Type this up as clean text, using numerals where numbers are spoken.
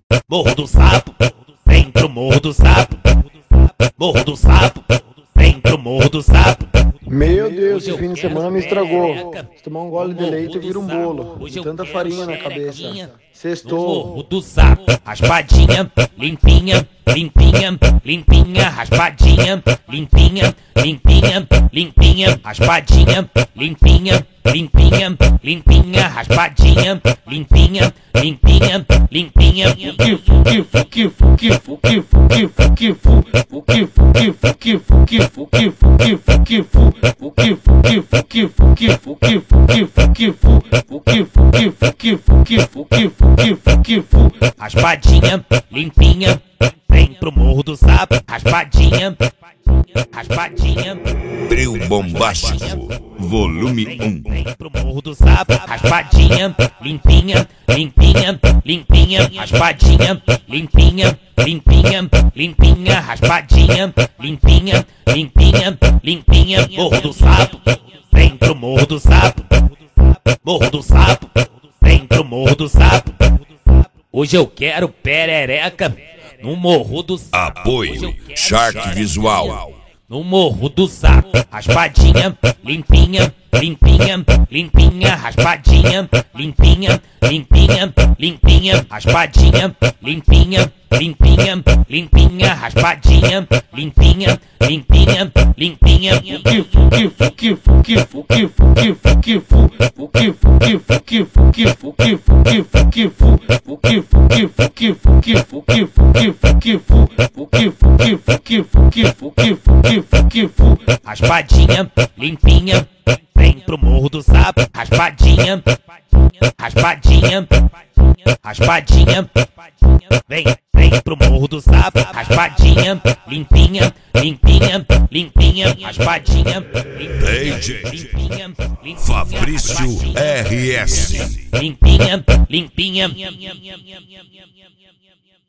Morro do Sapo, vem pro Morro do Sapo. Morro do Sapo, vem pro Morro do Sapo. Meu Deus, esse fim de semana me estragou. Se tomar um gole de leite, vira um bolo. De tanta farinha na cabeça. Sextou. Morro do Sapo, raspadinha, limpinha, limpinha, limpinha, raspadinha, limpinha, limpinha, limpinha, raspadinha, limpinha, limpinha, limpinha, raspadinha, limpinha, limpinha, limpinha. Raspadinha, limpinha, vem pro Morro do Sapo. Raspadinha, raspadinha. Bril Bombástico, volume 1. Vem pro Morro do Sapo. Raspadinha, limpinha, limpinha, limpinha. Raspadinha, limpinha, limpinha, limpinha. Raspadinha, limpinha, limpinha, limpinha. Morro do Sapo, vem pro Morro do Sapo. Morro do Sapo, vem pro Morro do Sapo. Hoje eu quero perereca no Morro do Sapo. Apoio Shark Visual. No Morro do Sapo, raspadinha, limpinha, limpinha, limpinha, raspadinha, limpinha, limpinha, limpinha, raspadinha, limpinha, limpinha, limpinha, raspadinha, limpinha, limpinha, limpinha. Raspadinha, limpinha, vem pro Morro do Sapo. Raspadinha, raspadinha, raspadinha, vem pro Morro do Sapo. Raspadinha, limpinha, limpinha, limpinha, raspadinha, DJ limpinha, limpinha, Fabrício RS. limpinha, limpinha.